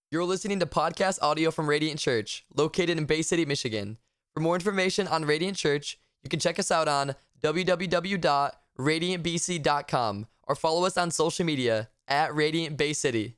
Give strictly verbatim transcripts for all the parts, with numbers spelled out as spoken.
You're listening to podcast audio from Radiant Church, located in Bay City, Michigan. For more information on Radiant Church, you can check us out on w w w dot radiant b c dot com or follow us on social media at Radiant Bay City.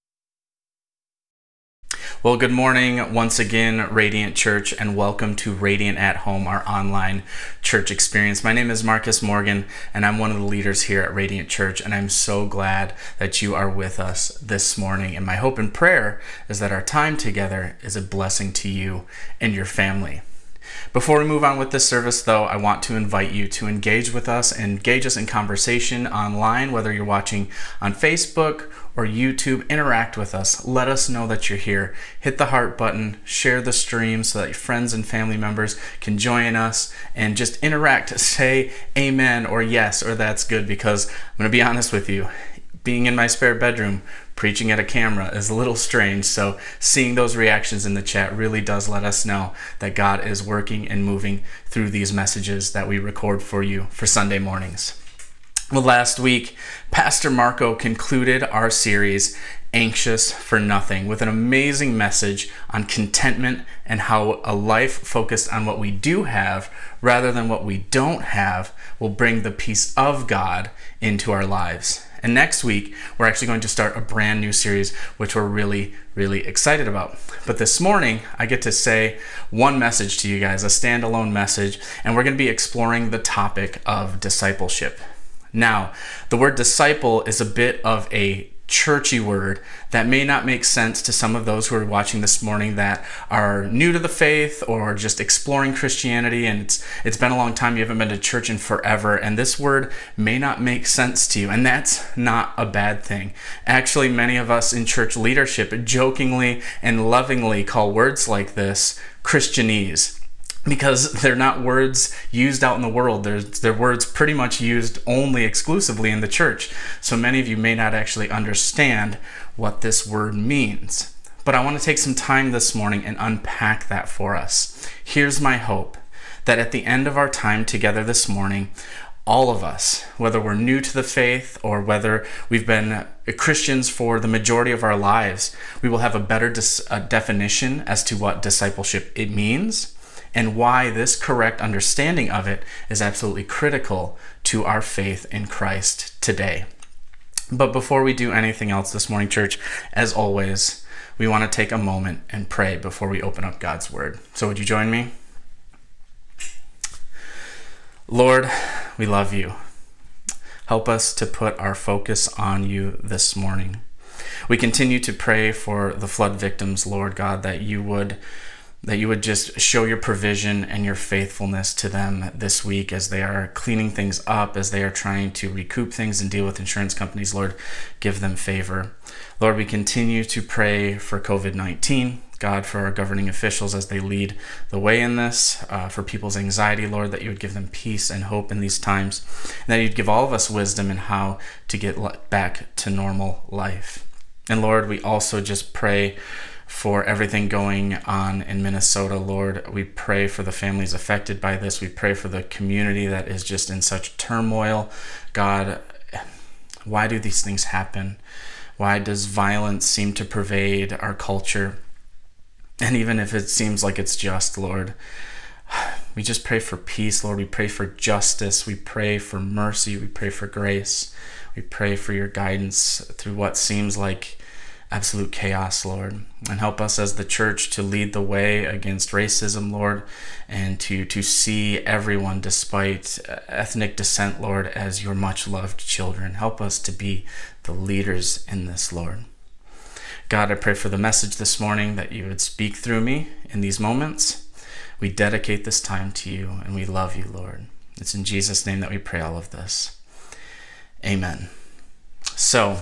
Well, good morning once again, Radiant Church, and welcome to Radiant at Home, our online church experience. My name is Marcus Morgan, and I'm one of the leaders here at Radiant Church, and I'm so glad that you are with us this morning. And my hope and prayer is that our time together is a blessing to you and your family. Before we move on with this service, though, I want to invite you to engage with us and engage us in conversation online, whether you're watching on Facebook or YouTube. Interact with us. Let us know that you're here. Hit the heart button, share the stream so that your friends and family members can join us and just interact. Say amen or yes or that's good, because I'm going to be honest with you. Being in my spare bedroom, preaching at a camera is a little strange, so seeing those reactions in the chat really does let us know that God is working and moving through these messages that we record for you for Sunday mornings. Well, last week, Pastor Marco concluded our series, Anxious for Nothing, with an amazing message on contentment and how a life focused on what we do have rather than what we don't have will bring the peace of God into our lives. And next week, we're actually going to start a brand new series, which we're really, really excited about. But this morning, I get to say one message to you guys, a standalone message, and we're going to be exploring the topic of discipleship. Now, the word disciple is a bit of a churchy word that may not make sense to some of those who are watching this morning that are new to the faith or just exploring Christianity, and it's it's been a long time, you haven't been to church in forever, and this word may not make sense to you, and that's not a bad thing. Actually, many of us in church leadership jokingly and lovingly call words like this Christianese, because they're not words used out in the world. They're, they're words pretty much used only exclusively in the church. So many of you may not actually understand what this word means. But I want to take some time this morning and unpack that for us. Here's my hope, that at the end of our time together this morning, all of us, whether we're new to the faith or whether we've been Christians for the majority of our lives, we will have a better dis- a definition as to what discipleship it means, and why this correct understanding of it is absolutely critical to our faith in Christ today. But before we do anything else this morning, church, as always, we want to take a moment and pray before we open up God's Word. So would you join me? Lord, we love you. Help us to put our focus on you this morning. We continue to pray for the flood victims, Lord God, that you would that you would just show your provision and your faithfulness to them this week as they are cleaning things up, as they are trying to recoup things and deal with insurance companies. Lord, give them favor. Lord, we continue to pray for covid nineteen. God, for our governing officials as they lead the way in this, uh, for people's anxiety, Lord, that you would give them peace and hope in these times, and that you'd give all of us wisdom in how to get back to normal life. And Lord, we also just pray for everything going on in Minnesota, Lord. We pray for the families affected by this. We pray for the community that is just in such turmoil. God, why do these things happen? Why does violence seem to pervade our culture? And even if it seems like it's just, Lord, we just pray for peace, Lord. We pray for justice. We pray for mercy. We pray for grace. We pray for your guidance through what seems like absolute chaos, Lord, and help us as the church to lead the way against racism, Lord, and to, to see everyone despite ethnic descent, Lord, as your much loved children. Help us to be the leaders in this, Lord. God, I pray for the message this morning, that you would speak through me in these moments. We dedicate this time to you, and we love you, Lord. It's in Jesus' name that we pray all of this. Amen. So,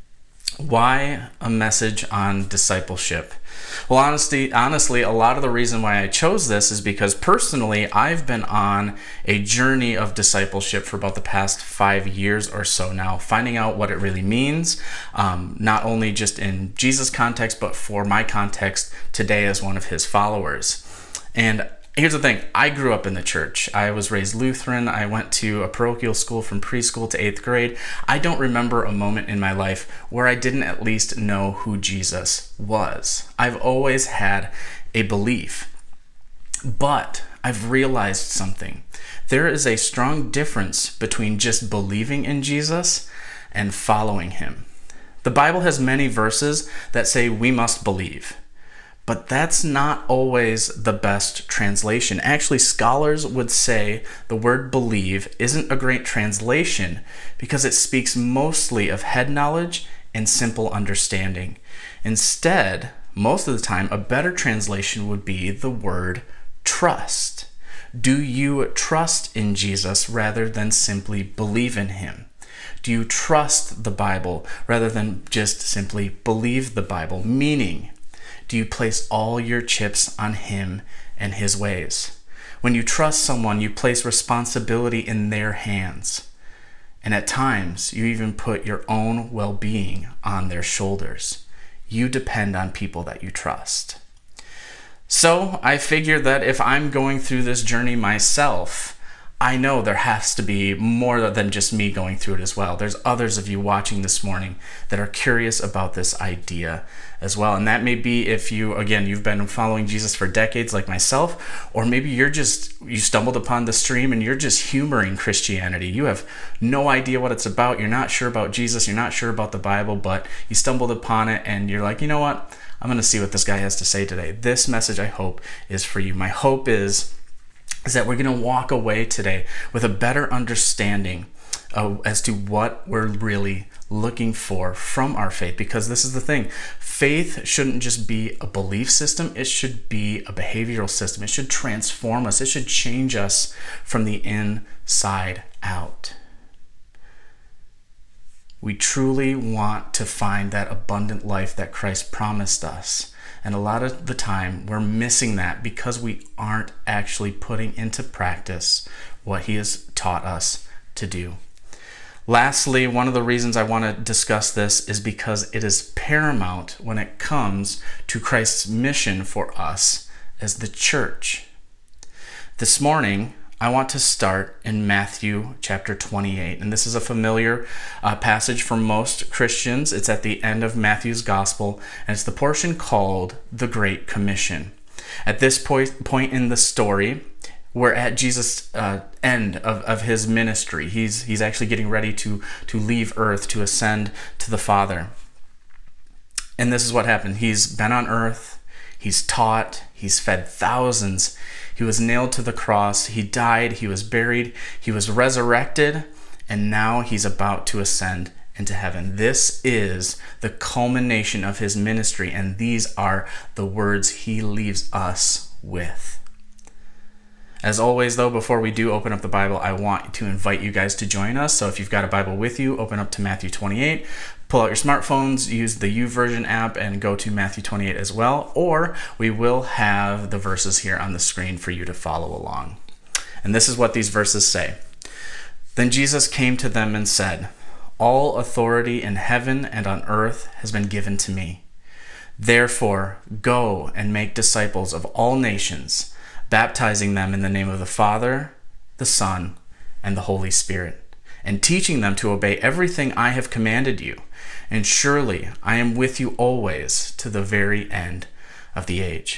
why a message on discipleship? Well, honestly, honestly, a lot of the reason why I chose this is because personally, I've been on a journey of discipleship for about the past five years or so now, finding out what it really means, um, not only just in Jesus' context, but for my context today as one of his followers. And Here's the thing. I grew up in the church. I was raised Lutheran. I went to a parochial school from preschool to eighth grade. I don't remember a moment in my life where I didn't at least know who Jesus was. I've always had a belief. But I've realized something. There is a strong difference between just believing in Jesus and following him. The Bible has many verses that say we must believe. But that's not always the best translation. Actually, scholars would say the word believe isn't a great translation because it speaks mostly of head knowledge and simple understanding. Instead, most of the time, a better translation would be the word trust. Do you trust in Jesus rather than simply believe in him? Do you trust the Bible rather than just simply believe the Bible? Meaning, do you place all your chips on him and his ways? When you trust someone, you place responsibility in their hands. And at times, you even put your own well-being on their shoulders. You depend on people that you trust. So I figure that if I'm going through this journey myself, I know there has to be more than just me going through it as well. There's others of you watching this morning that are curious about this idea as well. And that may be if you, again, you've been following Jesus for decades like myself, or maybe you're just, you stumbled upon the stream and you're just humoring Christianity. You have no idea what it's about. You're not sure about Jesus. You're not sure about the Bible, but you stumbled upon it and you're like, you know what? I'm going to see what this guy has to say today. This message, I hope, is for you. My hope is is that we're going to walk away today with a better understanding uh, as to what we're really looking for from our faith. Because this is the thing, faith shouldn't just be a belief system, it should be a behavioral system. It should transform us. It should change us from the inside out. We truly want to find that abundant life that Christ promised us. And a lot of the time, we're missing that because we aren't actually putting into practice what he has taught us to do. Lastly, one of the reasons I want to discuss this is because it is paramount when it comes to Christ's mission for us as the church. This morning, I want to start in Matthew chapter twenty-eight, and this is a familiar uh, passage for most Christians. It's at the end of Matthew's gospel, and it's the portion called the Great Commission. At this point, point in the story, we're at Jesus' uh, end of, of his ministry. He's he's actually getting ready to, to leave earth, to ascend to the Father. And this is what happened. He's been on earth, he's taught, he's fed thousands. He was nailed to the cross, he died, he was buried, he was resurrected, and now he's about to ascend into heaven. This is the culmination of his ministry, and these are the words he leaves us with. As always, though, before we do open up the Bible, I want to invite you guys to join us. So if you've got a Bible with you, open up to Matthew twenty-eight. Pull out your smartphones, use the YouVersion app, and go to Matthew twenty-eight as well. Or we will have the verses here on the screen for you to follow along. And this is what these verses say. Then Jesus came to them and said, "All authority in heaven and on earth has been given to me. Therefore, go and make disciples of all nations, baptizing them in the name of the Father, the Son, and the Holy Spirit, and teaching them to obey everything I have commanded you. And surely I am with you always to the very end of the age."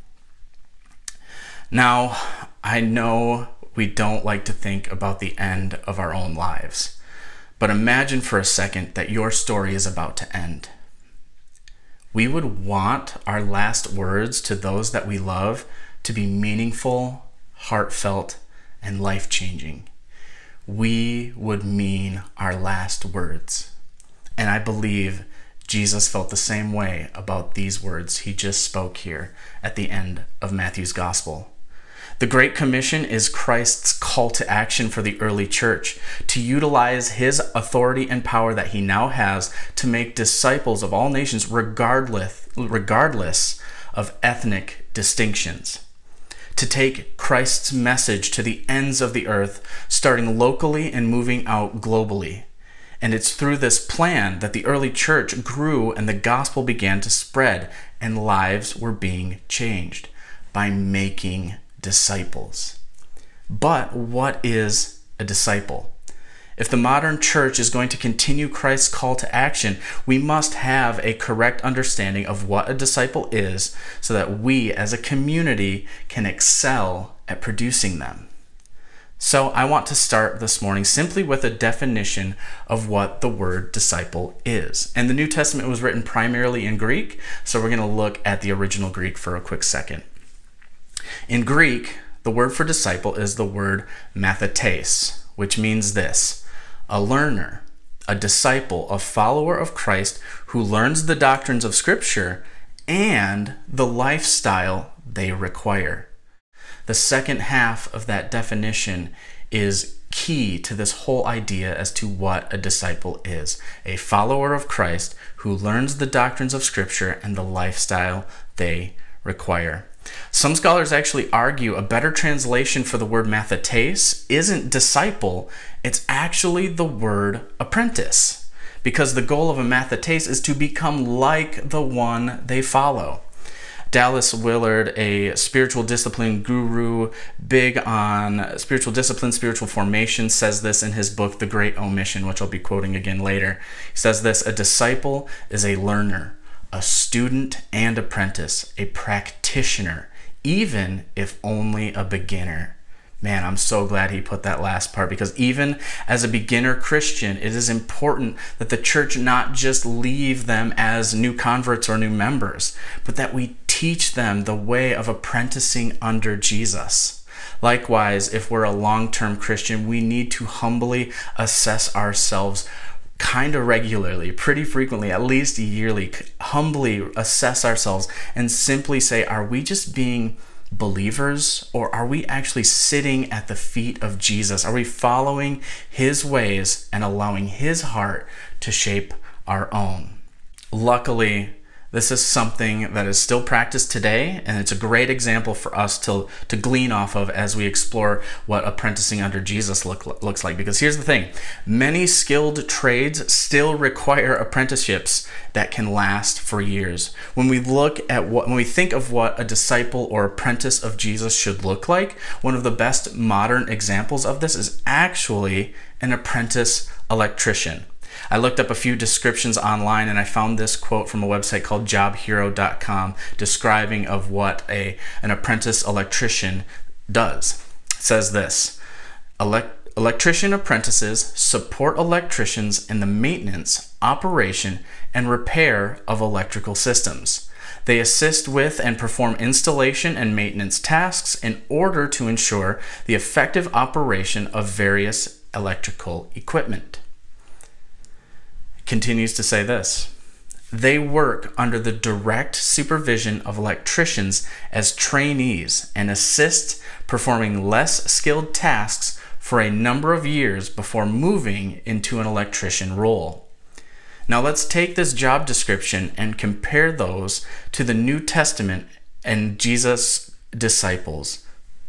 Now, I know we don't like to think about the end of our own lives, but imagine for a second that your story is about to end. We would want our last words to those that we love to be meaningful, heartfelt, and life-changing. We would mean our last words. And I believe Jesus felt the same way about these words he just spoke here at the end of Matthew's gospel. The Great Commission is Christ's call to action for the early church to utilize his authority and power that he now has to make disciples of all nations regardless, regardless of ethnic distinctions. To take Christ's message to the ends of the earth, starting locally and moving out globally. And it's through this plan that the early church grew and the gospel began to spread and lives were being changed by making disciples. But what is a disciple? If the modern church is going to continue Christ's call to action, we must have a correct understanding of what a disciple is so that we as a community can excel at producing them. So I want to start this morning simply with a definition of what the word disciple is. And the New Testament was written primarily in Greek, so we're going to look at the original Greek for a quick second. In Greek, the word for disciple is the word mathetes, which means this: a learner, a disciple, a follower of Christ who learns the doctrines of Scripture and the lifestyle they require. The second half of that definition is key to this whole idea as to what a disciple is: a follower of Christ who learns the doctrines of Scripture and the lifestyle they require. Some scholars actually argue a better translation for the word mathetes isn't disciple, it's actually the word apprentice, because the goal of a mathetes is to become like the one they follow. Dallas Willard, a spiritual discipline guru big on spiritual discipline, spiritual formation, says this in his book, The Great Omission, which I'll be quoting again later. He says this: a disciple is a learner, a student and apprentice, a practitioner, even if only a beginner. Man, I'm so glad he put that last part, because even as a beginner Christian, it is important that the church not just leave them as new converts or new members, but that we teach them the way of apprenticing under Jesus. Likewise, if we're a long-term Christian, we need to humbly assess ourselves kind of regularly, pretty frequently, at least yearly, humbly assess ourselves and simply say, are we just being believers, or are we actually sitting at the feet of Jesus? Are we following his ways and allowing his heart to shape our own? Luckily, this is something that is still practiced today, and it's a great example for us to, to glean off of as we explore what apprenticing under Jesus look, looks like. Because here's the thing: many skilled trades still require apprenticeships that can last for years. When we look at what, when we think of what a disciple or apprentice of Jesus should look like, one of the best modern examples of this is actually an apprentice electrician. I looked up a few descriptions online, and I found this quote from a website called job hero dot com describing of what a an apprentice electrician does. It says this: Elect- electrician apprentices support electricians in the maintenance, operation, and repair of electrical systems. They assist with and perform installation and maintenance tasks in order to ensure the effective operation of various electrical equipment. Continues to say this: they work under the direct supervision of electricians as trainees and assist performing less skilled tasks for a number of years before moving into an electrician role. Now let's take this job description and compare those to the New Testament and Jesus' disciples.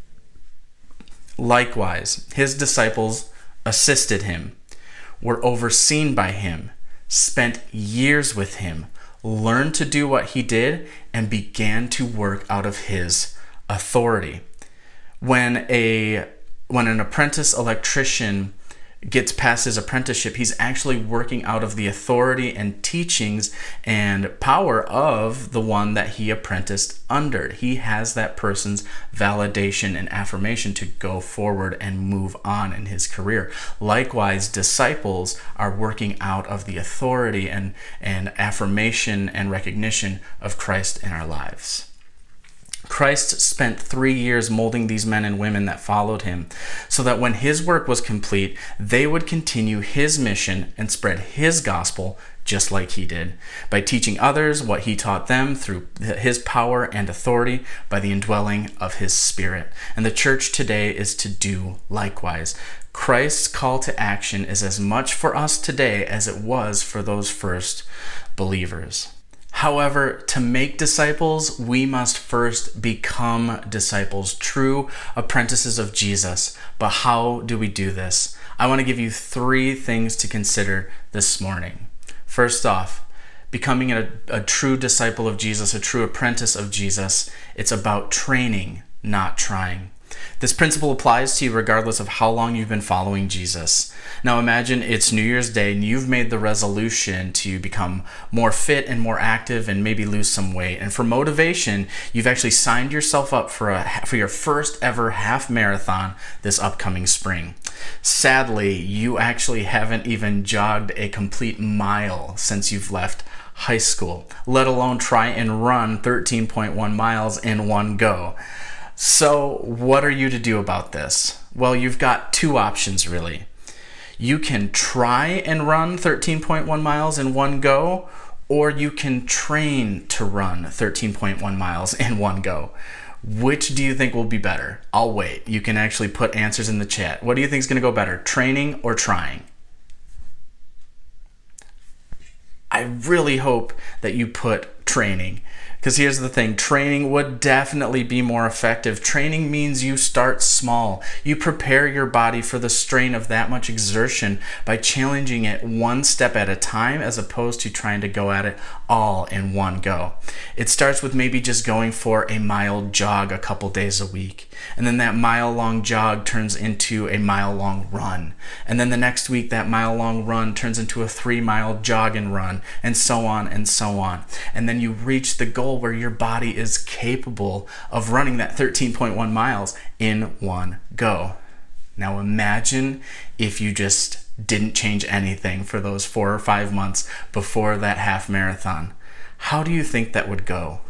Likewise, his disciples assisted him, were overseen by him, spent years with him, learned to do what he did, and began to work out of his authority. When a when an apprentice electrician gets past his apprenticeship, he's actually working out of the authority and teachings and power of the one that he apprenticed under. He has that person's validation and affirmation to go forward and move on in his career. Likewise, disciples are working out of the authority and, and affirmation and recognition of Christ in our lives. Christ spent three years molding these men and women that followed him so that when his work was complete, they would continue his mission and spread his gospel just like he did, by teaching others what he taught them through his power and authority by the indwelling of his Spirit. And the church today is to do likewise. Christ's call to action is as much for us today as it was for those first believers. However, to make disciples, we must first become disciples, true apprentices of Jesus. But how do we do this? I want to give you three things to consider this morning. First off, becoming a, a true disciple of Jesus, a true apprentice of Jesus, it's about training, not trying. This principle applies to you regardless of how long you've been following Jesus. Now imagine it's New Year's Day and you've made the resolution to become more fit and more active and maybe lose some weight. And for motivation, you've actually signed yourself up for a for your first ever half marathon this upcoming spring. Sadly, you actually haven't even jogged a complete mile since you've left high school, let alone try and run thirteen point one miles in one go. So what are you to do about this? Well, you've got two options really. You can try and run thirteen point one miles in one go, or you can train to run thirteen point one miles in one go. Which do you think will be better? I'll wait. You can actually put answers in the chat. What do you think is going to go better, training or trying? I really hope that you put training. Because here's the thing, training would definitely be more effective. Training means you start small. You prepare your body for the strain of that much exertion by challenging it one step at a time as opposed to trying to go at it all in one go. It starts with maybe just going for a mild jog a couple days a week. And then that mile-long jog turns into a mile-long run. And then the next week, that mile-long run turns into a three-mile jog and run, and so on and so on. And then you reach the goal where your body is capable of running that thirteen point one miles in one go. Now imagine if you just didn't change anything for those four or five months before that half marathon. How do you think that would go?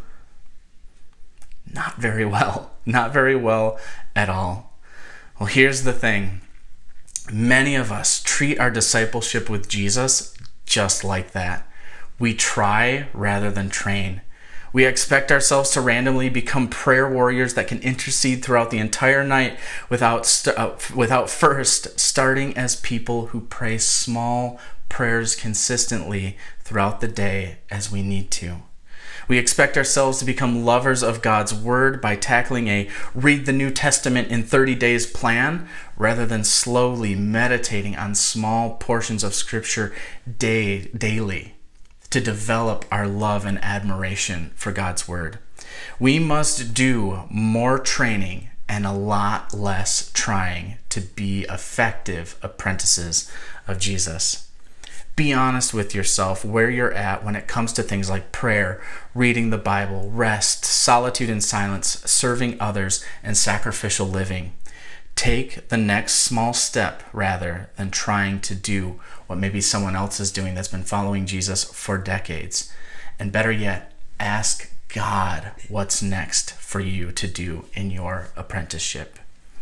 Not very well. Not very well at all. Well, here's the thing. Many of us treat our discipleship with Jesus just like that. We try rather than train. We expect ourselves to randomly become prayer warriors that can intercede throughout the entire night without st- uh, without first starting as people who pray small prayers consistently throughout the day as we need to. We expect ourselves to become lovers of God's Word by tackling a read the New Testament in thirty days plan rather than slowly meditating on small portions of Scripture day, daily. To develop our love and admiration for God's Word. We must do more training and a lot less trying to be effective apprentices of Jesus. Be honest with yourself where you're at when it comes to things like prayer, reading the Bible, rest, solitude and silence, serving others, and sacrificial living. Take the next small step rather than trying to do what maybe someone else is doing that's been following Jesus for decades. And better yet, ask God what's next for you to do in your apprenticeship.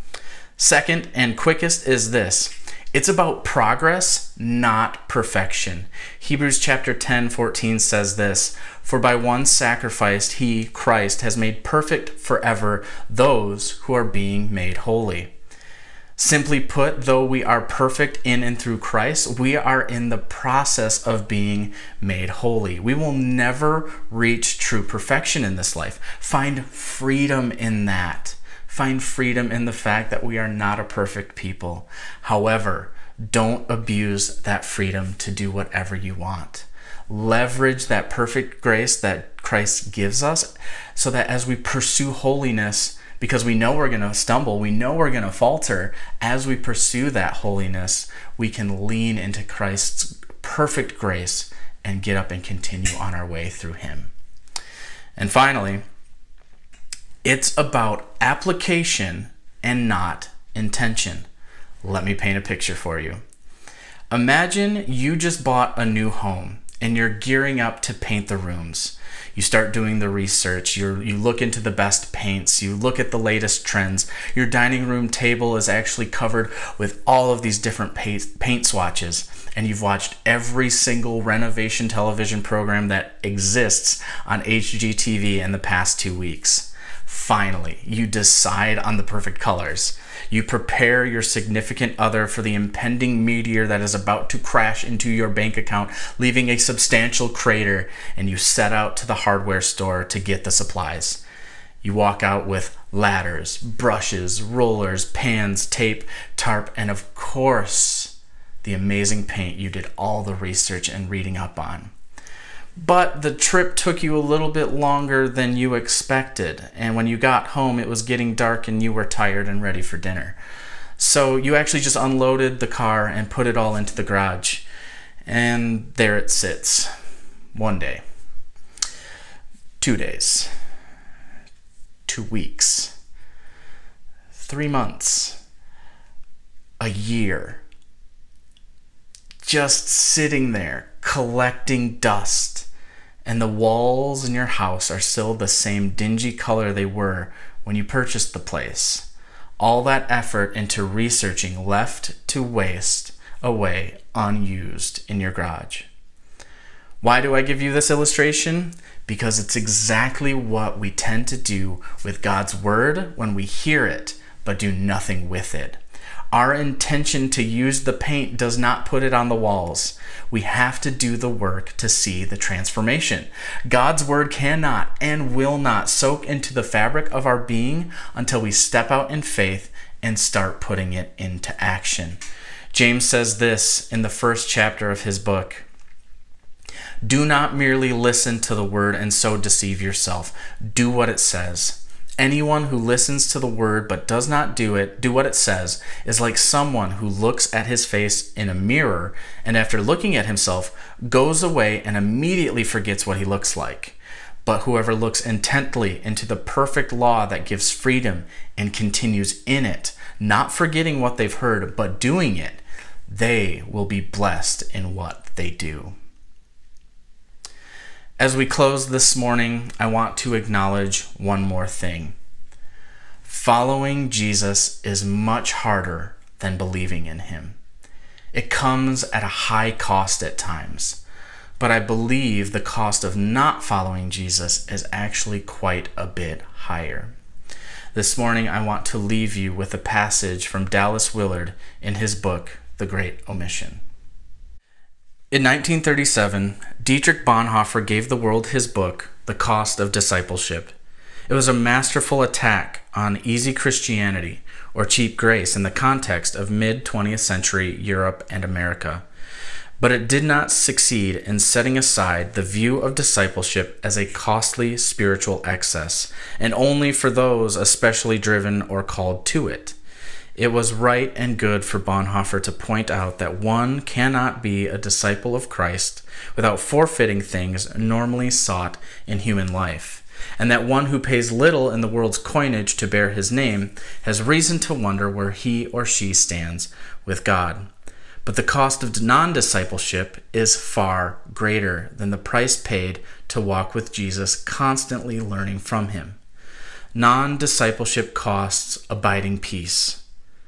Second and quickest is this. It's about progress, not perfection. Hebrews chapter ten, fourteen says this, "For by one sacrifice he, Christ, has made perfect forever those who are being made holy." Simply put, though we are perfect in and through Christ, we are in the process of being made holy. We will never reach true perfection in this life. Find freedom in that. Find freedom in the fact that we are not a perfect people. However, don't abuse that freedom to do whatever you want. Leverage that perfect grace that Christ gives us so that as we pursue holiness, because we know we're going to stumble, we know we're going to falter, as we pursue that holiness, we can lean into Christ's perfect grace and get up and continue on our way through him. And finally, it's about application and not intention. Let me paint a picture for you. Imagine you just bought a new home and you're gearing up to paint the rooms. You start doing the research, you you look into the best paints, you look at the latest trends. Your dining room table is actually covered with all of these different paint, paint swatches, and you've watched every single renovation television program that exists on H G T V in the past two weeks. Finally, you decide on the perfect colors. You prepare your significant other for the impending meteor that is about to crash into your bank account, leaving a substantial crater, and you set out to the hardware store to get the supplies. You walk out with ladders, brushes, rollers, pans, tape, tarp, and of course, the amazing paint you did all the research and reading up on. but the trip took you a little bit longer than you expected. And when you got home, it was getting dark and you were tired and ready for dinner. So you actually just unloaded the car and put it all into the garage. And there it sits. One day. Two days. Two weeks. Three months. A year. Just sitting there, collecting dust. And the walls in your house are still the same dingy color they were when you purchased the place. All that effort into researching left to waste away unused in your garage. Why do I give you this illustration? Because it's exactly what we tend to do with God's word when we hear it, but do nothing with it. Our intention to use the paint does not put it on the walls. We have to do the work to see the transformation. God's word cannot and will not soak into the fabric of our being until we step out in faith and start putting it into action. James says this in the first chapter of his book. Do not merely listen to the word and so deceive yourself. Do what it says. Anyone who listens to the word but does not do it, do what it says, is like someone who looks at his face in a mirror and after looking at himself goes away and immediately forgets what he looks like. But whoever looks intently into the perfect law that gives freedom and continues in it, not forgetting what they've heard but doing it, they will be blessed in what they do. As we close this morning, I want to acknowledge one more thing. Following Jesus is much harder than believing in him. It comes at a high cost at times, but I believe the cost of not following Jesus is actually quite a bit higher. This morning, I want to leave you with a passage from Dallas Willard in his book, The Great Omission. In nineteen thirty-seven, Dietrich Bonhoeffer gave the world his book, The Cost of Discipleship. It was a masterful attack on easy Christianity, or cheap grace, in the context of mid-twentieth century Europe and America. But it did not succeed in setting aside the view of discipleship as a costly spiritual excess, and only for those especially driven or called to it. It was right and good for Bonhoeffer to point out that one cannot be a disciple of Christ without forfeiting things normally sought in human life, and that one who pays little in the world's coinage to bear his name has reason to wonder where he or she stands with God. But the cost of non-discipleship is far greater than the price paid to walk with Jesus, constantly learning from him. Non-discipleship costs abiding peace,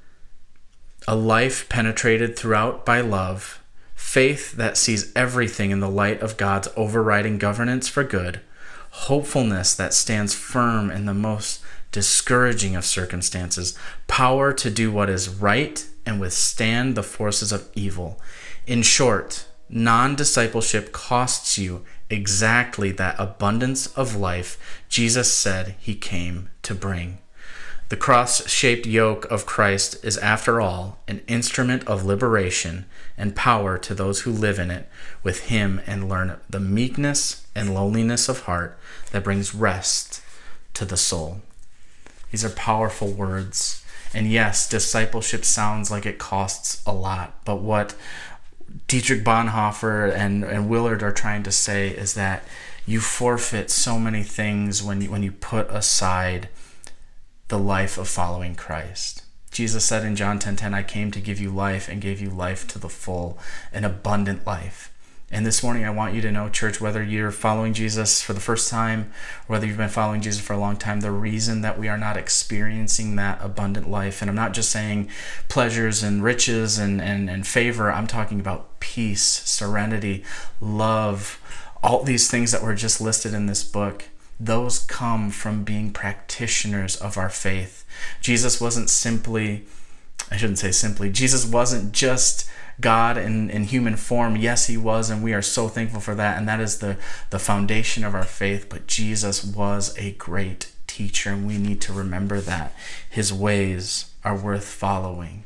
a life penetrated throughout by love, faith that sees everything in the light of God's overriding governance for good, hopefulness that stands firm in the most discouraging of circumstances, power to do what is right and withstand the forces of evil. In short, non-discipleship costs you exactly that abundance of life Jesus said he came to bring. The cross-shaped yoke of Christ is, after all, an instrument of liberation and power to those who live in it with him and learn the meekness and lowliness of heart that brings rest to the soul. These are powerful words. And yes, discipleship sounds like it costs a lot, but what Dietrich Bonhoeffer and, and Willard are trying to say is that you forfeit so many things when you, when you put aside the life of following Christ. Jesus said in John ten ten, I came to give you life and gave you life to the full, an abundant life. And this morning I want you to know, church, whether you're following Jesus for the first time or whether you've been following Jesus for a long time, the reason that we are not experiencing that abundant life, and I'm not just saying pleasures and riches and, and, and favor, I'm talking about peace, serenity, love, all these things that were just listed in this book. Those come from being practitioners of our faith. Jesus wasn't simply, I shouldn't say simply, Jesus wasn't just God in, in human form. Yes, he was, and we are so thankful for that, and that is the, the foundation of our faith. But Jesus was a great teacher, and we need to remember that. His ways are worth following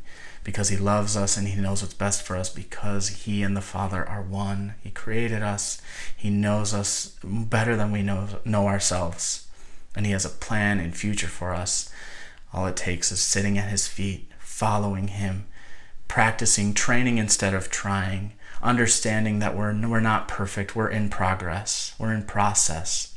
because he loves us and he knows what's best for us, because he and the Father are one. He created us. He knows us better than we know, know ourselves. And he has a plan and future for us. All it takes is sitting at his feet, following him, practicing, training instead of trying, understanding that we're, we're not perfect. We're in progress. We're in process.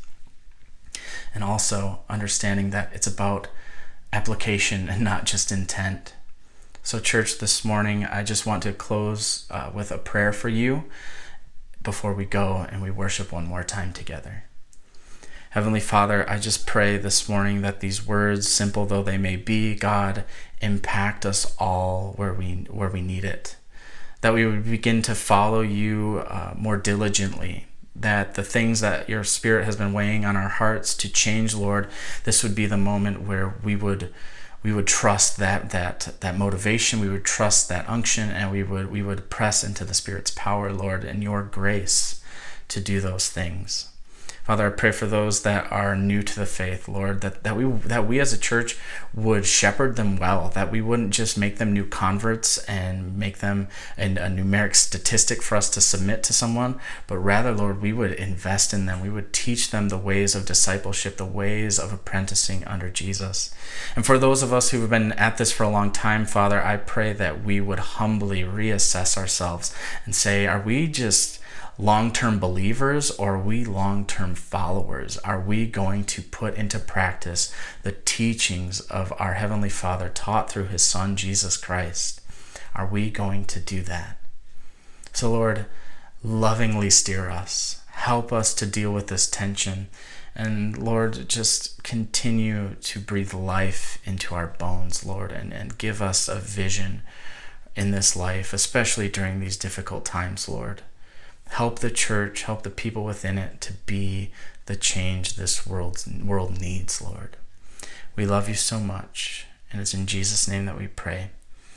And also understanding that it's about application and not just intent. So church, this morning, I just want to close uh, with a prayer for you before we go and we worship one more time together. Heavenly Father, I just pray this morning that these words, simple though they may be, God, impact us all where we where we need it. That we would begin to follow you uh, more diligently. That the things that your Spirit has been weighing on our hearts to change, Lord, this would be the moment where we would we would trust that that that motivation, we would trust that unction, and we would we would press into the Spirit's power, Lord, and your grace to do those things. Father, I pray for those that are new to the faith, Lord, that, that we that we as a church would shepherd them well, that we wouldn't just make them new converts and make them an, a numeric statistic for us to submit to someone, but rather, Lord, we would invest in them. We would teach them the ways of discipleship, the ways of apprenticing under Jesus. And for those of us who have been at this for a long time, Father, I pray that we would humbly reassess ourselves and say, are we just long-term believers, or are we long-term followers? Are we going to put into practice the teachings of our Heavenly Father taught through his Son, Jesus Christ? Are we going to do that? So Lord, lovingly steer us. Help us to deal with this tension. And Lord, just continue to breathe life into our bones, Lord, and, and give us a vision in this life, especially during these difficult times, Lord. Help the church, help the people within it to be the change this world, world needs, Lord. We love you so much, and it's in Jesus' name that we pray.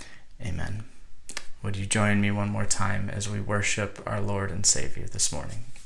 Amen. Would you join me one more time as we worship our Lord and Savior this morning?